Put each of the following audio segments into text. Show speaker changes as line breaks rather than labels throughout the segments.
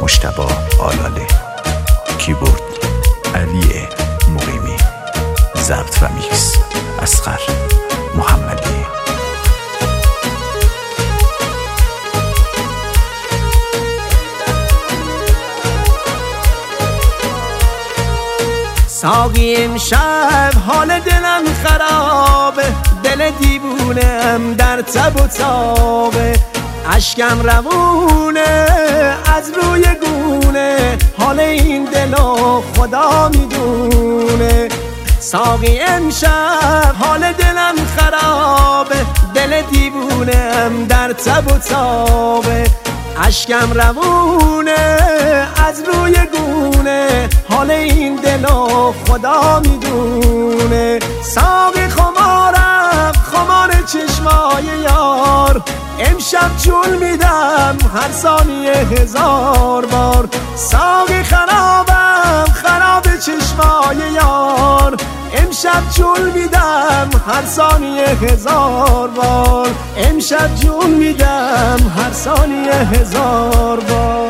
مجتبی آلاله، کیبورد علی مقیمی، ضبط و میکس اصغر محمدی.
ساقی امشب حال دلم خرابه، دل دیوونم در تب و تابه، اشکم روونه از روی گونه، حال این دلو خدا میدونه. ساقی امشب حال دلم خرابه، دل دیوونم در تب و تابه، اشکم روونه از روی گونه، حال این دلو خدا میدونه. ساقی خمارم خمار چشمای یار، امشب جول میدم هر ثانیه 1000 بار. ساقی خرابم خراب چشمای یار، امشب جول میدم هر ثانیه 1000 بار. امشب جول میدم هر ثانیه 1000 بار.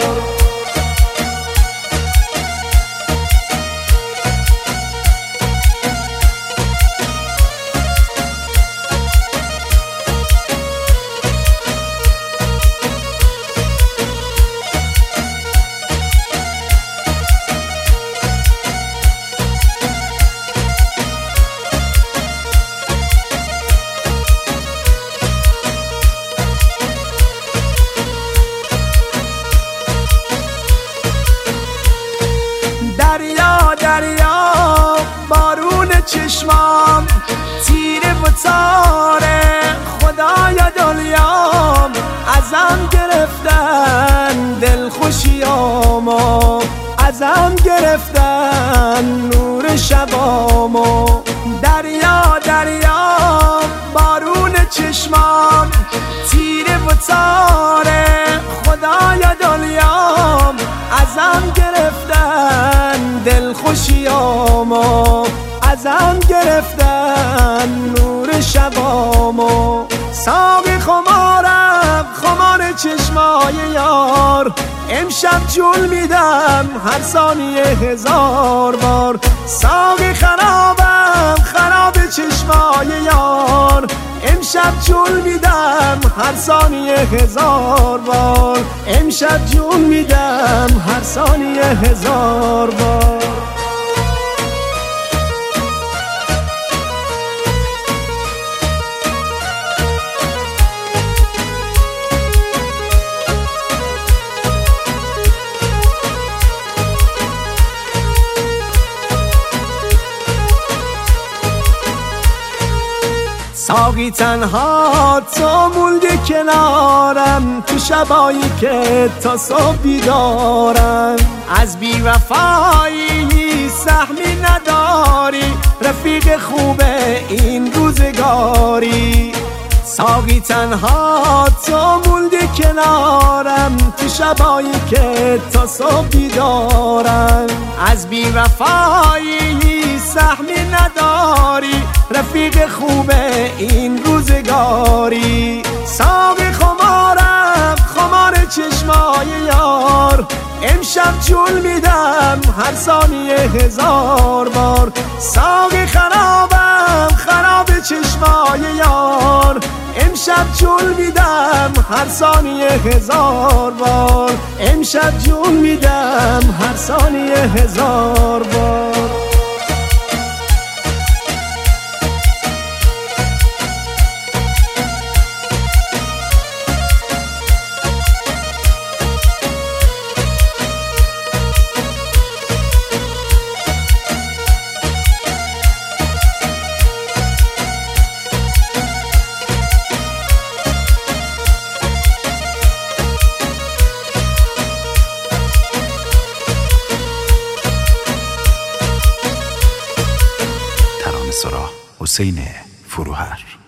دریا بارون چشمام، تیره و تاره خدایا دلیام، ازم گرفتن دل خوشیامو، ازم گرفتن نور شبامو. دریا بارون چشمام، تیره و تاره خدایا دلیام، ازم گرفتن دل خوشیامو، ازم گرفتن نور شبامو. ساقی خمارم خمار چشمای یار، امشب جول میدم هر ثانیه 1000 بار. ساقی خرابم خراب چشمای یار، امشب جول میدم هر ثانیه 1000 بار. امشب جول میدم هر ثانیه 1000 بار. ساقی تنها تو موندی کنارم، تو شبایی که تا صبح بیدارم. از بی وفایی سهمی نداری، رفیق خوب این روزگاری. ساقی تنها تو موندی کنارم، تو شبایی که تا صبح بیدارم. از بی وفایی سهمی نداری، رفیق خوب این روزگاری. ساقی خمارم خمار چشمای یار، امشب جول میدم هر ثانیه 1000 بار. ساقی خرابم خراب چشمای یار، امشب جول میدم هر ثانیه 1000 بار. امشب جول میدم هر ثانیه 1000 بار.
حسین فروهر.